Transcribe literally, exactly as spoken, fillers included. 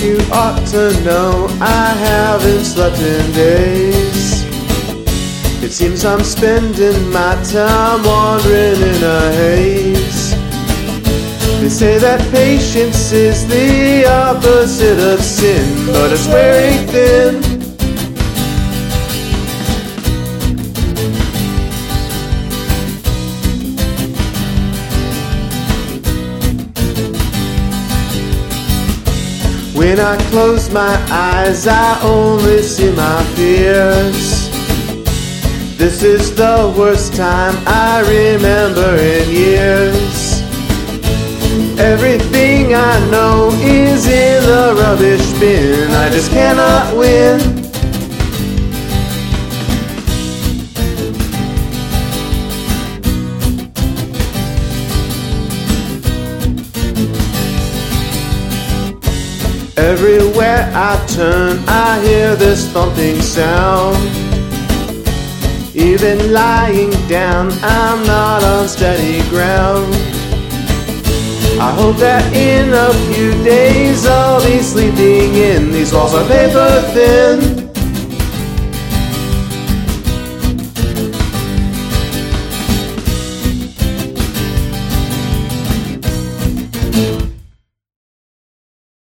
You ought to know I haven't slept in days. It seems I'm spending my time wandering in a haze. They say that patience is the opposite of sin, but it's wearing thin. When I close my eyes, I only see my fears. This is the worst time I remember in years. Everything I know is in the rubbish bin. I just cannot win. Everywhere I turn, I hear this thumping sound. Even lying down, I'm not on steady ground. I hope that in a few days I'll be sleeping in. These walls are paper thin.